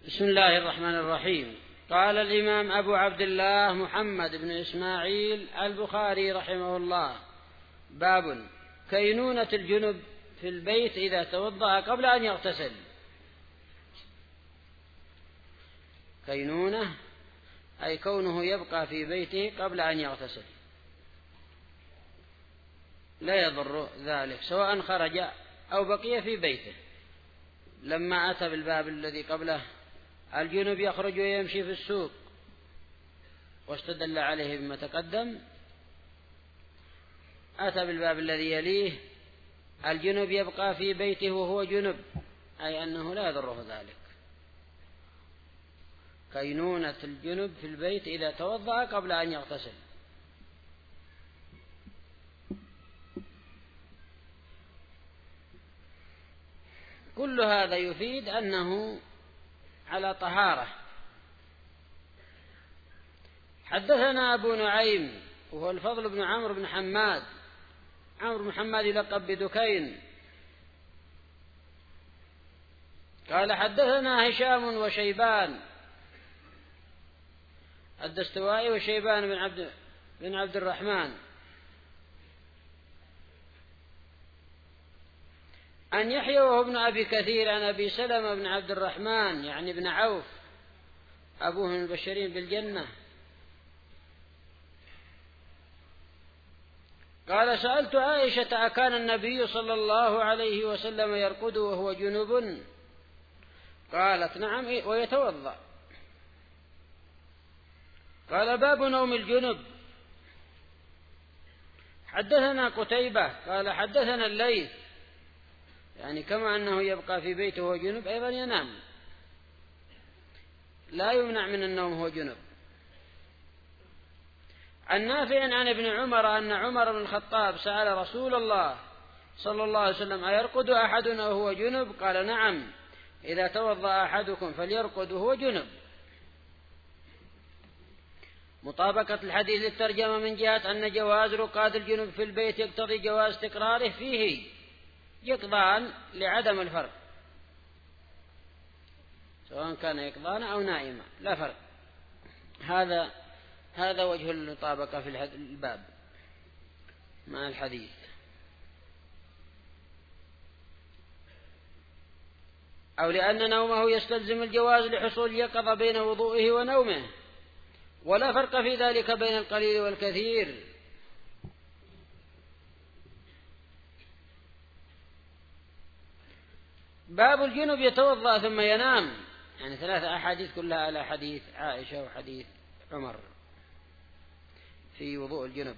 بسم الله الرحمن الرحيم. قال الإمام أبو عبد الله محمد بن إسماعيل البخاري رحمه الله: باب كينونة الجنب في البيت إذا توضأ قبل أن يغتسل. كينونة أي كونه يبقى في بيته قبل أن يغتسل، لا يضر ذلك سواء خرج أو بقي في بيته. لما أتى بالباب الذي قبله الجنب يخرج ويمشي في السوق واستدل عليه بما تقدم، أتى بالباب الذي يليه الجنب يبقى في بيته وهو جنب، أي أنه لا يضره ذلك. كينونة الجنب في البيت إذا توضأ قبل أن يغتسل. كل هذا يفيد أنه على طهارة. حدثنا أبو نعيم وهو الفضل بن عمرو بن حماد، عمرو بن حماد يلقب بدكين، قال حدثنا هشام وشيبان الدستوائي وشيبان بن عبد الرحمن عن يحيى وهو ابن أبي كثير عن أبي سلمة بن عبد الرحمن يعني بن عوف أبوه من البشرين بالجنة قال: سألت عائشة: أكان النبي صلى الله عليه وسلم يرقد وهو جنب؟ قالت: نعم ويتوضأ. قال: باب نوم الجنب. حدثنا قتيبة قال حدثنا الليث، يعني كما أنه يبقى في بيته وهو جنب أيضا ينام، لا يمنع من النوم وهو جنب. عن نافع عن ابن عمر أن عمر بن الخطاب سأل رسول الله صلى الله عليه وسلم: أيرقد أحدنا وهو جنب؟ قال: نعم، إذا توضأ أحدكم فليرقد وهو جنب. مطابقة الحديث للترجمة من جهة أن جواز رقاد الجنب في البيت يقتضي جواز تكراره فيه يقظان لعدم الفرق، سواء كان يقظان أو نائما لا فرق. هذا وجه المطابقة في الباب مع الحديث. أو لأن نومه يستلزم الجواز لحصول اليقظة بين وضوئه ونومه، ولا فرق في ذلك بين القليل والكثير. باب الجنب يتوضأ ثم ينام، يعني 3 أحاديث كلها على حديث عائشة وحديث عمر في وضوء الجنب.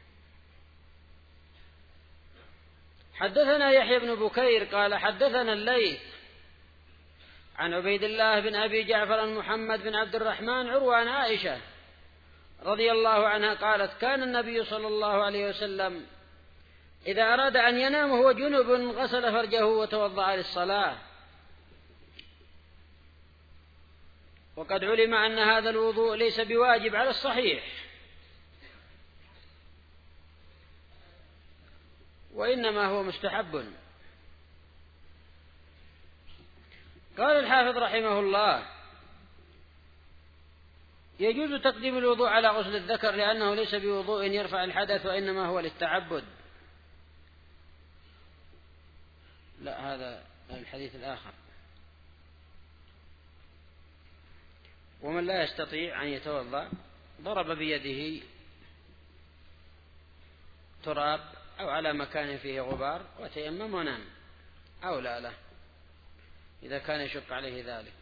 حدثنا يحيى بن بكير قال حدثنا الليث عن عبيد الله بن أبي جعفر عن محمد بن عبد الرحمن عروة عن عائشة رضي الله عنها قالت: كان النبي صلى الله عليه وسلم إذا أراد أن ينام وهو جنب غسل فرجه وتوضأ للصلاة. وقد علم أن هذا الوضوء ليس بواجب على الصحيح، وإنما هو مستحب. قال الحافظ رحمه الله: يجوز تقديم الوضوء على غسل الذكر لأنه ليس بوضوء يرفع الحدث، وإنما هو للتعبد. لا، هذا الحديث الآخر. ومن لا يستطيع أن يتوضأ ضرب بيده تراب أو على مكان فيه غبار وتيمم ونام، أو لا له إذا كان يشق عليه ذلك.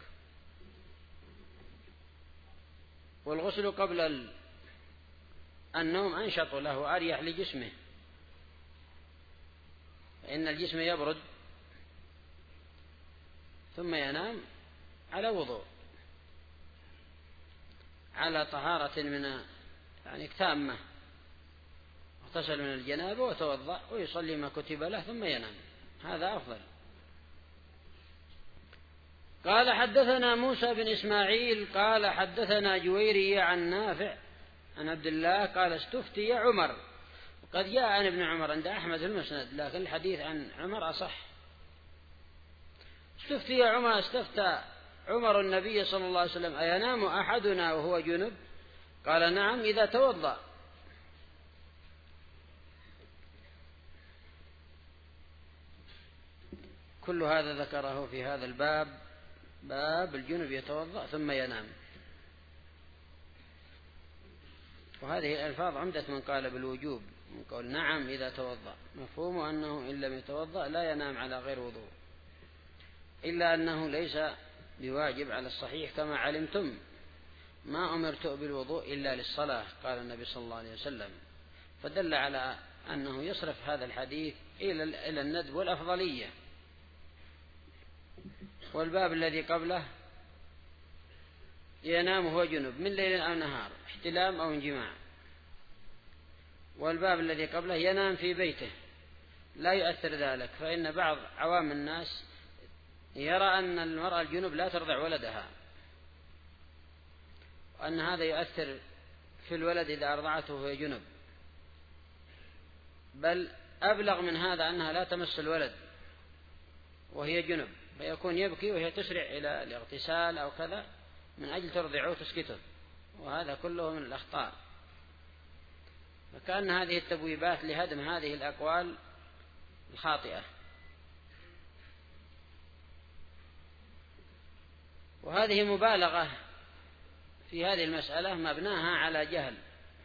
والغسل قبل النوم أنشط له وأريح لجسمه، فإن الجسم يبرد ثم ينام على وضوء على طهارة من يعني تامة، اغتسل من الجنابة وتوضأ ويصلي ما كتب له ثم ينام، هذا أفضل. قال حدثنا موسى بن إسماعيل قال حدثنا جويري عن نافع عن عبد الله قال: استفتي عمر. وقد جاء عن ابن عمر عند أحمد في المسند، لكن الحديث عن عمر أصح. استفتي عمر، استفتى عمر النبي صلى الله عليه وسلم: أينام أحدنا وهو جنب؟ قال: نعم إذا توضأ. كل هذا ذكره في هذا الباب، باب الجنب يتوضأ ثم ينام. وهذه الألفاظ عمدة من قال بالوجوب، من قول نعم إذا توضأ، مفهوم أنه إن لم يتوضأ لا ينام على غير وضوء، إلا أنه ليس بواجب على الصحيح كما علمتم: ما أمرت بالوضوء إلا للصلاة، قال النبي صلى الله عليه وسلم، فدل على أنه يصرف هذا الحديث إلى الندب والأفضلية. والباب الذي قبله: ينام وهو جنب من ليل أو نهار، احتلام أو انجماع. والباب الذي قبله: ينام في بيته، لا يؤثر ذلك، فإن بعض عوام الناس يرى أن المرأة الجنب لا ترضع ولدها، وأن هذا يؤثر في الولد إذا أرضعته وهي جنب، بل أبلغ من هذا أنها لا تمس الولد وهي جنب، فيكون يبكي وهي تسرع إلى الاغتسال أو كذا من أجل ترضعه وتسكته، وهذا كله من الأخطاء. فكأن هذه التبويبات لهدم هذه الأقوال الخاطئة. وهذه مبالغة في هذه المسألة مبناها على جهل.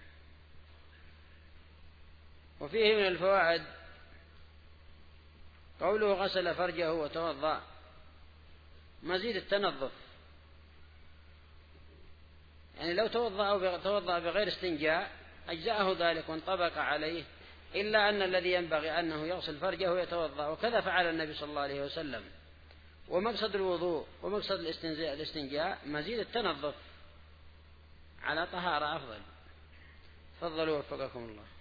وفيه من الفوائد قوله: غسل فرجه وتوضأ، مزيد التنظف، يعني لو توضأ بغير استنجاء أجزأه ذلك وانطبق عليه، إلا أن الذي ينبغي أنه يغسل فرجه ويتوضأ، وكذا فعل النبي صلى الله عليه وسلم. ومقصد الوضوء ومقصد الاستنجاء مزيد التنظف على طهارة أفضل. تفضلوا وفقكم الله.